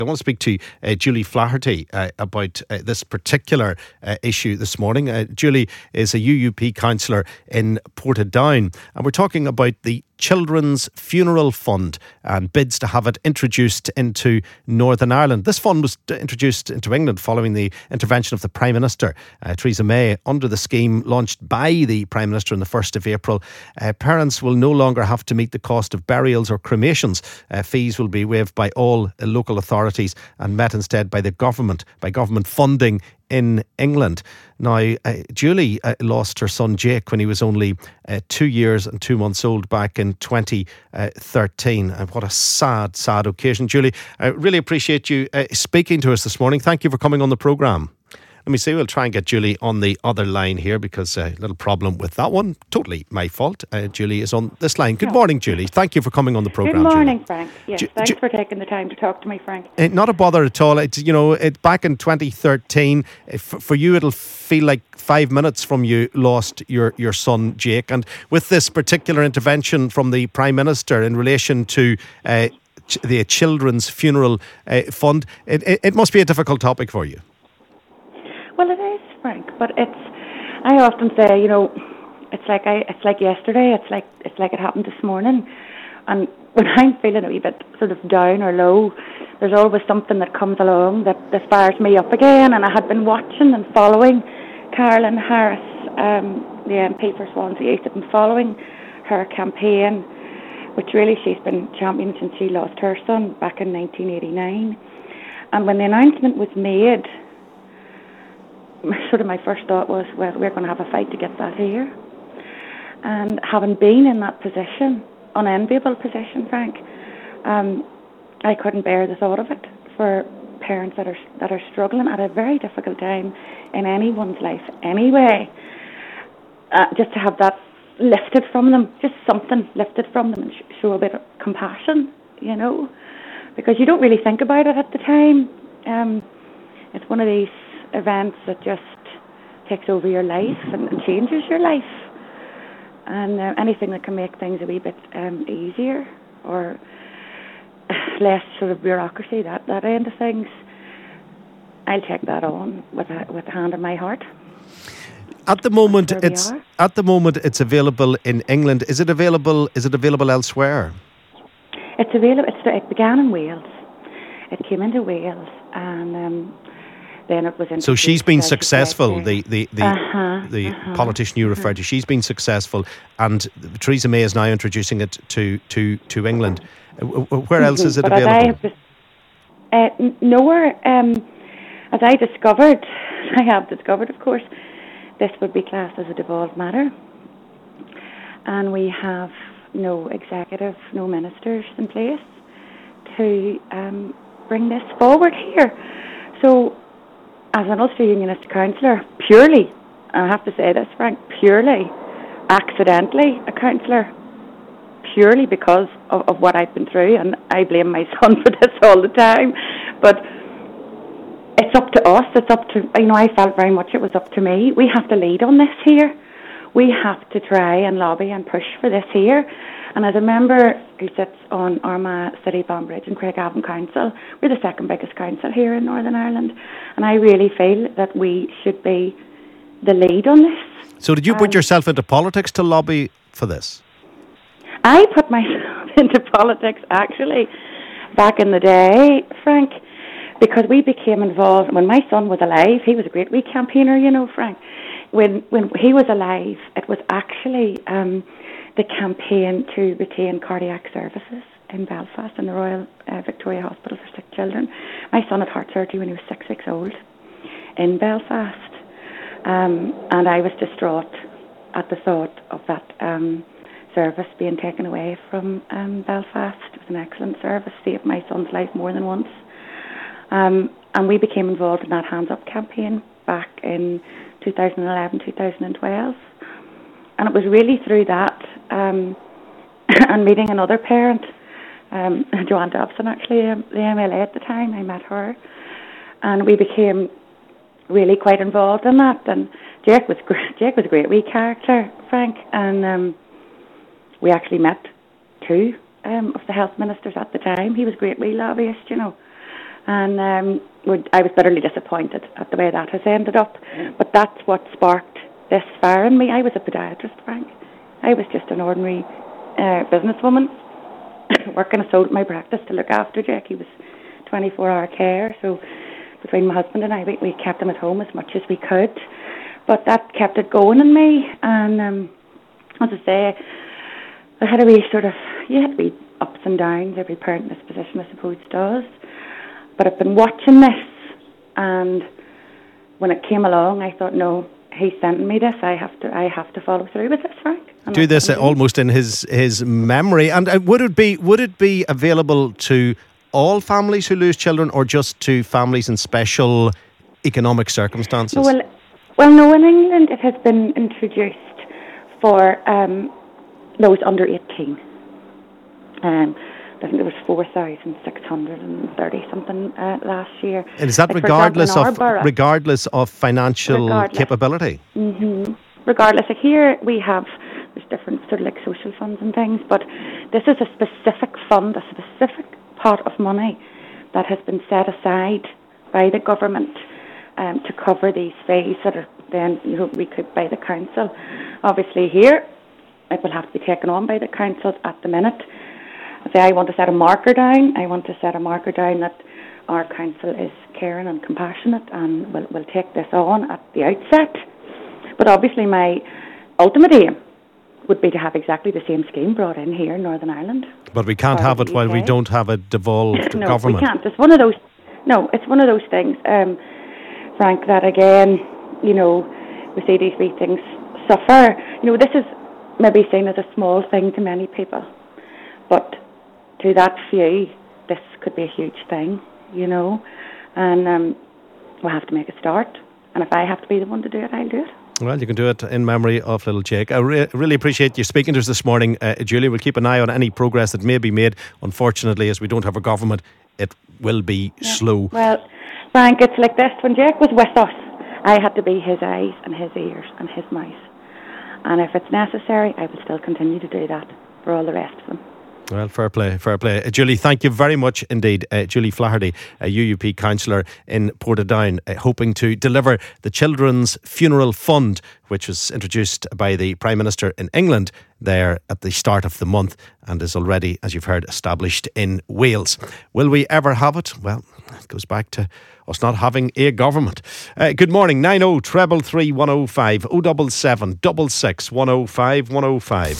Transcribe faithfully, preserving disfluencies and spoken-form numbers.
I want to speak to uh, Julie Flaherty uh, about uh, this particular uh, issue this morning. Uh, Julie is a U U P councillor in Portadown, and we're talking about the Children's Funeral Fund and bids to have it introduced into Northern Ireland. This fund was introduced into England following the intervention of the Prime Minister, uh, Theresa May. Under the scheme launched by the Prime Minister on the first of April, uh, parents will no longer have to meet the cost of burials or cremations. Uh, fees will be waived by all uh, local authorities and met instead by the government, by government funding in England. Now, uh, Julie uh, lost her son Jake when he was only uh, two years and two months old back in twenty thirteen. And what a sad, sad occasion. Julie, I really appreciate you uh, speaking to us this morning. Thank you for coming on the programme. Let me see, we'll try and get Julie on the other line here because a uh, little problem with that one. Totally my fault. Uh, Julie is on this line. Good no. morning, Julie. Thank you for coming on the programme. Good morning, Julie. Frank. Yes, Ju- thanks Ju- for taking the time to talk to me, Frank. Uh, not a bother at all. It's, you know, it, back in twenty thirteen, if, for you it'll feel like five minutes from you lost your, your son Jake. And with this particular intervention from the Prime Minister in relation to uh, ch- the Children's Funeral uh, Fund, it, it, it must be a difficult topic for you. Well, it is, Frank, but it's, I often say, you know, it's like I, it's like yesterday, it's like it's like it happened this morning. And when I'm feeling a wee bit sort of down or low, there's always something that comes along that, that fires me up again. And I had been watching and following Caroline Harris, um, the M P for Swansea East. I've been following her campaign, which really she's been championing since she lost her son back in nineteen eighty-nine. And when the announcement was made, sort of my first thought was, well, we're going to have a fight to get that here. And having been in that position, unenviable position, Frank, um, I couldn't bear the thought of it for parents that are that are struggling at a very difficult time in anyone's life anyway. Uh, just to have that lifted from them, just something lifted from them and sh- show a bit of compassion, you know, because you don't really think about it at the time. Um, it's one of these events that just takes over your life and, and changes your life. And uh, anything that can make things a wee bit um, easier or less sort of bureaucracy, that, that end of things, I'll take that on with a, with a hand on my heart. At the moment, it's at the moment it's available in England. Is it available? Is it available elsewhere? It's available. It's, it began in Wales. It came into Wales, and um, then it was. So she's been successful. The the the, uh-huh, the uh-huh, politician you referred uh-huh. to. She's been successful, and Theresa May is now introducing it to to to England. Where else mm-hmm. is it but available? As I have, uh, nowhere. Um, as I discovered, I have discovered, of course, this would be classed as a devolved matter, and we have no executive, no ministers in place to um, bring this forward here. So, as an Ulster Unionist councillor, purely, I have to say this, Frank, purely, accidentally a councillor, purely because of, of what I've been through, and I blame my son for this all the time, but it's up to us, it's up to, you know, I felt very much it was up to me. We have to lead on this here. We have to try and lobby and push for this here. And as a member who sits on Armagh City Banbridge and Craigavon Council, we're the second biggest council here in Northern Ireland, and I really feel that we should be the lead on this. So did you put um, yourself into politics to lobby for this? I put myself into politics, actually, back in the day, Frank, because we became involved. When my son was alive, he was a great wee campaigner, you know, Frank. When when he was alive, it was actually um, the campaign to retain cardiac services in Belfast in the Royal uh, Victoria Hospital for Sick Children. My son had heart surgery when he was six weeks old in Belfast, um, and I was distraught at the thought of that um, service being taken away from um, Belfast. It was an excellent service, saved my son's life more than once. Um, and we became involved in that Hands Up campaign back in two thousand eleven, two thousand twelve. And it was really through that um, and meeting another parent, um, Joanne Dobson, actually, um, the M L A at the time, I met her. And we became really quite involved in that. And Jake was great. Jake was a great wee character, Frank. And um, we actually met two um, of the health ministers at the time. He was a great wee lobbyist, you know. And um, would, I was bitterly disappointed at the way that has ended up. But that's what sparked this fire in me. I was a podiatrist, Frank. I was just an ordinary uh, businesswoman working. I sold my practice to look after Jake. He was twenty-four hour care. So between my husband and I, we, we kept him at home as much as we could. But that kept it going in me. And um, as I say, I had a wee sort of, you had wee ups and downs. Every parent in this position, I suppose, does. But I've been watching this, and when it came along, I thought, no, he's sending me this. I have to, I have to follow through with this, Frank. And do this uh, almost in his his memory. And uh, would it be would it be available to all families who lose children, or just to families in special economic circumstances? Well, well, no. In England, it has been introduced for um, those under eighteen. Um, I think there was four thousand six hundred thirty something uh, last year. And is that like regardless of borough, regardless of financial regardless. capability? Mm-hmm. Regardless. Like here we have, there's different sort of like social funds and things, but this is a specific fund, a specific pot of money that has been set aside by the government um, to cover these fees that are then, you know, recouped by the council. Obviously here, it will have to be taken on by the council at the minute. I say I want to set a marker down. I want to set a marker down that our council is caring and compassionate and will will take this on at the outset. But obviously my ultimate aim would be to have exactly the same scheme brought in here in Northern Ireland. But we can't have it while we don't have a devolved no, government. No, we can't. It's one of those, no, it's one of those things, um, Frank, that again, you know, we see these wee things suffer. You know, this is maybe seen as a small thing to many people, but to that few, this could be a huge thing, you know, and um, we'll have to make a start. And if I have to be the one to do it, I'll do it. Well, you can do it in memory of little Jake. I re- really appreciate you speaking to us this morning, uh, Julie. We'll keep an eye on any progress that may be made. Unfortunately, as we don't have a government, it will be yeah. slow. Well, Frank, it's like this. When Jake was with us, I had to be his eyes and his ears and his mouth. And if it's necessary, I will still continue to do that for all the rest of them. Well, fair play, fair play. Uh, Julie, thank you very much indeed. Uh, Julie Flaherty, a U U P councillor in Portadown, uh, hoping to deliver the Children's Funeral Fund, which was introduced by the Prime Minister in England there at the start of the month and is already, as you've heard, established in Wales. Will we ever have it? Well, it goes back to us not having a government. Uh, good morning, nine oh treble three one oh five, oh double seven, double six, one oh five, one oh five.